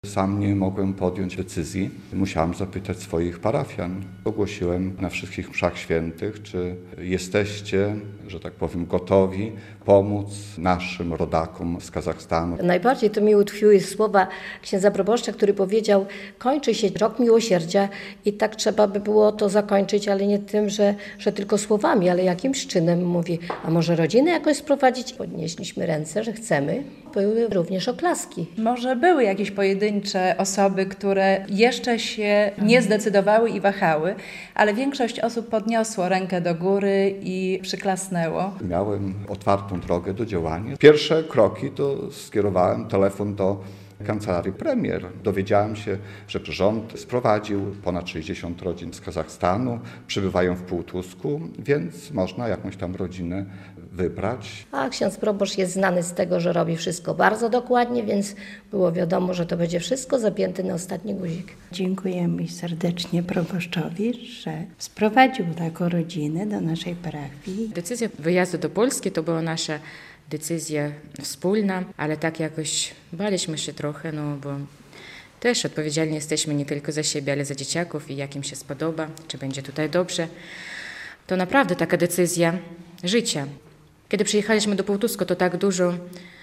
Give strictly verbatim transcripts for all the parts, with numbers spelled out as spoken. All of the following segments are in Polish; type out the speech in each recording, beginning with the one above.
Sam nie mogłem podjąć decyzji. Musiałem zapytać swoich parafian. Ogłosiłem na wszystkich mszach świętych, czy jesteście, że tak powiem, gotowi pomóc naszym rodakom z Kazachstanu. Najbardziej to mi utkwiły słowa księdza proboszcza, który powiedział: kończy się rok miłosierdzia i tak trzeba by było to zakończyć, ale nie tym, że, że tylko słowami, ale jakimś czynem. Mówi, a może rodzinę jakoś sprowadzić? Podnieśliśmy ręce, że chcemy. Były również oklaski. Może były jakieś pojedyncze osoby, które jeszcze się nie zdecydowały i wahały, ale większość osób podniosło rękę do góry i przyklasnęło. Miałem otwartą drogę do działania. Pierwsze kroki to skierowałem telefon do kancelarii premier. Dowiedziałem się, że rząd sprowadził ponad sześćdziesiąt rodzin z Kazachstanu, przybywają w Półtusku, więc można jakąś tam rodzinę wybrać. A ksiądz proboszcz jest znany z tego, że robi wszystko bardzo dokładnie, więc było wiadomo, że to będzie wszystko zapięte na ostatni guzik. Dziękujemy serdecznie proboszczowi, że sprowadził taką rodzinę do naszej parafii. Decyzja wyjazdu do Polski to była nasza decyzja wspólna, ale tak jakoś baliśmy się trochę, no bo też odpowiedzialni jesteśmy nie tylko za siebie, ale za dzieciaków i jak im się spodoba, czy będzie tutaj dobrze. To naprawdę taka decyzja życia. Kiedy przyjechaliśmy do Półtusku, to tak dużo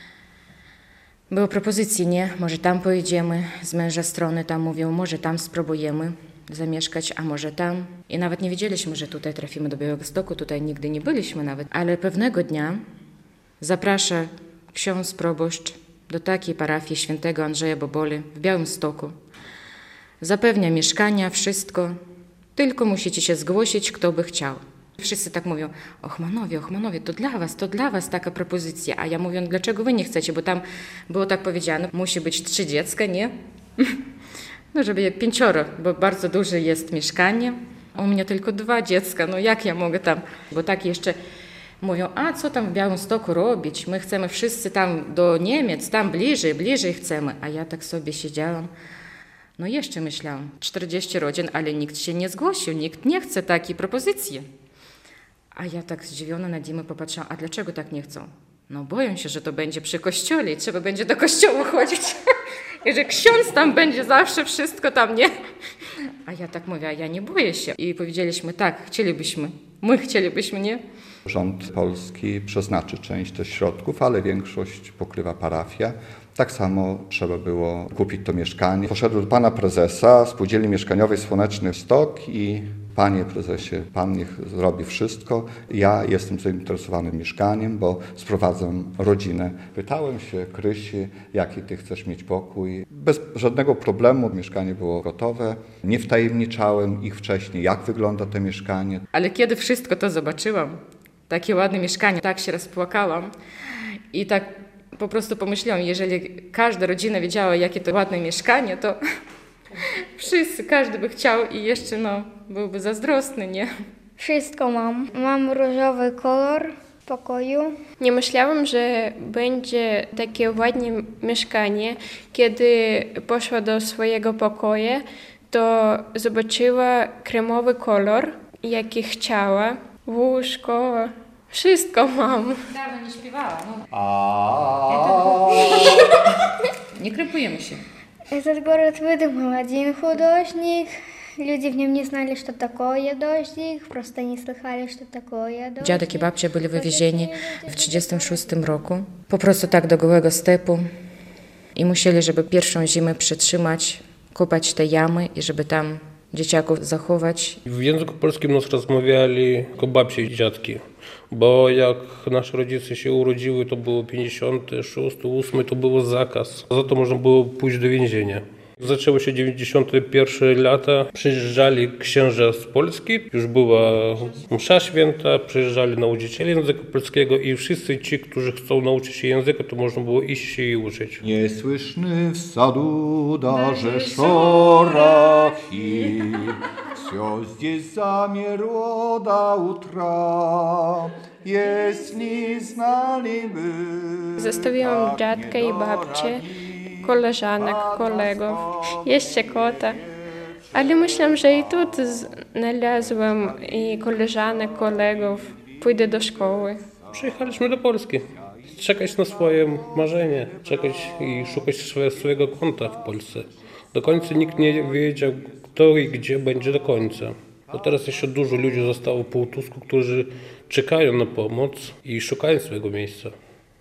było propozycji, nie? Może tam pojedziemy, z męża strony tam mówią, może tam spróbujemy zamieszkać, a może tam. I nawet nie wiedzieliśmy, że tutaj trafimy do Białegostoku, tutaj nigdy nie byliśmy nawet. Ale pewnego dnia zaprasza ksiądz proboszcz do takiej parafii świętego Andrzeja Boboli w Białymstoku. Zapewnia mieszkania, wszystko, tylko musicie się zgłosić, kto by chciał. Wszyscy tak mówią, Ochmanowie, Ochmanowie, to dla was, to dla was taka propozycja. A ja mówię, dlaczego wy nie chcecie, bo tam było tak powiedziane, musi być trzy dziecka, nie? No żeby pięcioro, bo bardzo duże jest mieszkanie. U mnie tylko dwa dziecka, no jak ja mogę tam, bo tak jeszcze mówią, a co tam w Białymstoku robić? My chcemy wszyscy tam do Niemiec, tam bliżej, bliżej chcemy. A ja tak sobie siedziałam. No jeszcze myślałam, czterdzieści rodzin, ale nikt się nie zgłosił, nikt nie chce takiej propozycji. A ja tak zdziwiona na Dimę popatrzyłam, a dlaczego tak nie chcą? No boją się, że to będzie przy kościole i trzeba będzie do kościoła chodzić. I że ksiądz tam będzie zawsze, wszystko tam, nie? A ja tak mówię, a ja nie boję się. I powiedzieliśmy, tak, chcielibyśmy, my chcielibyśmy, nie? Rząd polski przeznaczy część tych środków, ale większość pokrywa parafia. Tak samo trzeba było kupić to mieszkanie. Poszedłem do pana prezesa Spółdzielni Mieszkaniowej Słoneczny Stok i panie prezesie, pan niech zrobi wszystko. Ja jestem zainteresowany mieszkaniem, bo sprowadzam rodzinę. Pytałem się Krysi, jaki ty chcesz mieć pokój. Bez żadnego problemu mieszkanie było gotowe. Nie wtajemniczałem ich wcześniej, jak wygląda to mieszkanie. Ale kiedy wszystko to zobaczyłam, takie ładne mieszkanie, tak się rozpłakałam i tak po prostu pomyślałam, jeżeli każda rodzina wiedziała, jakie to ładne mieszkanie, to wszyscy, każdy by chciał i jeszcze no, byłby zazdrosny, nie? Wszystko mam. Mam różowy kolor pokoju. Nie myślałam, że będzie takie ładne mieszkanie. Kiedy poszła do swojego pokoju, to zobaczyła kremowy kolor, jaki chciała. Łóżko, wszystko mam. Dawno nie śpiewała, no. A. Nie krępujemy się. Этот город выдумал один художник. Люди в нем не знали, что такое дождик, просто не слыхали, что такое дождик. Dziadek i babcia byli wywiezieni w trzydziestym szóstym roku. Po prostu tak do gołego stepu. I musieli, żeby pierwszą zimę przetrzymać, kopać te jamy i żeby tam dzieciaków zachować. W języku polskim nas rozmawiali jako babcie i dziadki, bo jak nasze rodzice się urodziły, to było pięćdziesiąty szósty, ósmy, to był zakaz. Za to można było pójść do więzienia. Zaczęło się dziewięćdziesiąte pierwsze lata, przyjeżdżali księża z Polski, już była msza święta, przyjeżdżali nauczyciele języka polskiego i wszyscy ci, którzy chcą nauczyć się języka, to można było iść się i uczyć. Niesłyszny w sadu darze шорохи, все здесь замерло до утра, если знали бы. Zostawiłam dziadka i babcię, koleżanek, kolegów, jeszcze kota. Ale myślałam, że i tu znalazłam i koleżanek, kolegów. Pójdę do szkoły. Przyjechaliśmy do Polski. czekać na swoje marzenie, czekać i szukać swojego kąta w Polsce. Do końca nikt nie wiedział, kto i gdzie będzie do końca. Bo teraz jeszcze dużo ludzi zostało po Tusku, którzy czekają na pomoc i szukają swojego miejsca.